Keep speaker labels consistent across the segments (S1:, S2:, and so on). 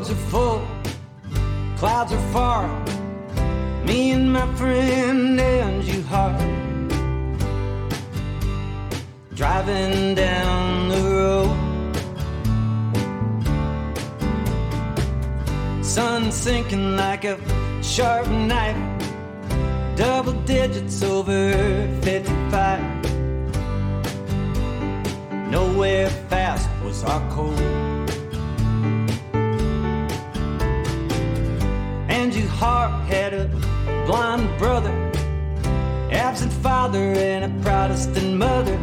S1: roads are full, clouds are far. Me and my friend Andrew Hart, driving down the road. Sun sinking like a sharp knife, double digits over 55. Nowhere fast was our code. Andrew Hart had a blonde brother, absent father and a Protestant mother,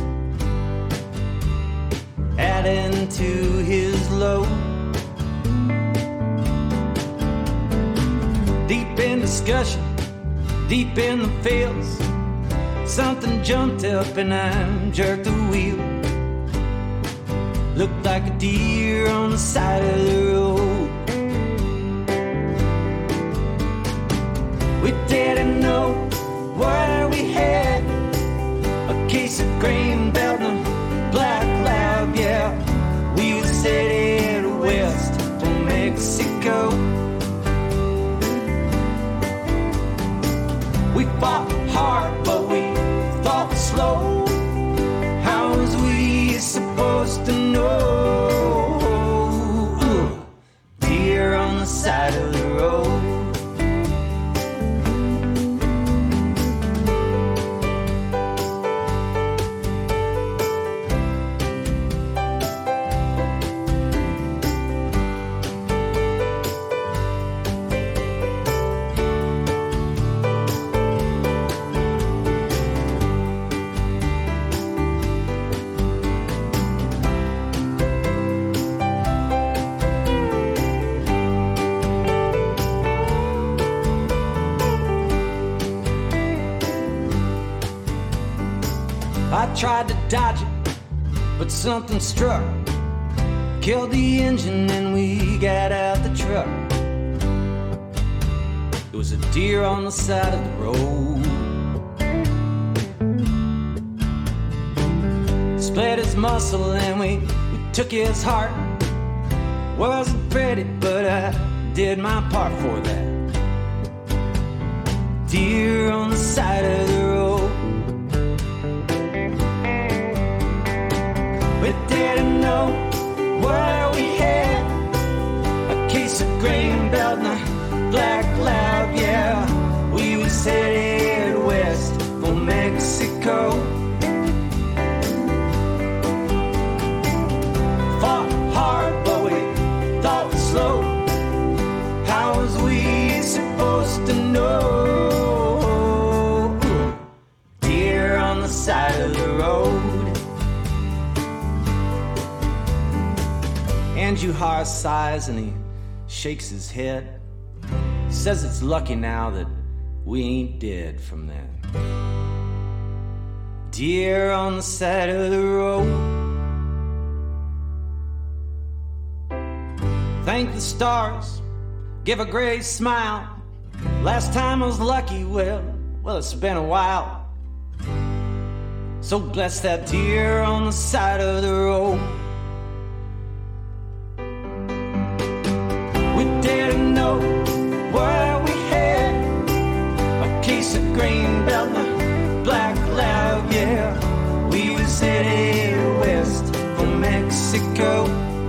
S1: adding to his load. Deep in discussion, deep in the fields, something jumped up and I jerked the wheel. Looked like a deer on the side of the road. We didn't know where we had a case of grain belt and a black lab, yeah. We was headed west from Mexico. We fought hard, but we thought slow. How was we supposed to know? Deer on the side of the road. I tried to dodge it, but something struck, killed the engine and we got out the truck. It was a deer on the side of the road. Split his muscle and we took his heart. Wasn't pretty, but I did my part for that. Deer on the side of the road. We didn't know where we had a case of grain belt and a black lab, yeah. We was headed west for Mexico. Fought hard, but we thought slow. How was we supposed to know? Deer on the side of the road. Andrew Hart sighs and he shakes his head. Says it's lucky now that we ain't dead from that. Deer on the side of the road. Thank the stars, give a great smile. Last time I was lucky, well, it's been a while. So bless that deer on the side of the road. We didn't know where we had a case of grain belt and a black lab, yeah. We was headed west for Mexico.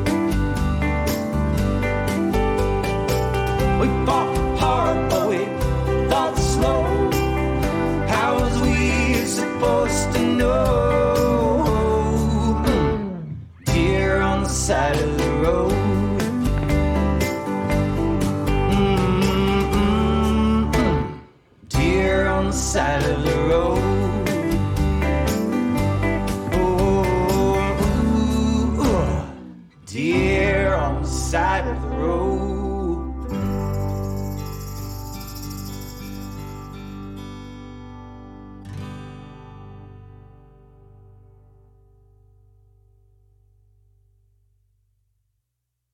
S1: We fought hard, but we thought slow. How was we supposed to know? Deer on the side of the road. Side of the road. Oh, deer on the side of the road.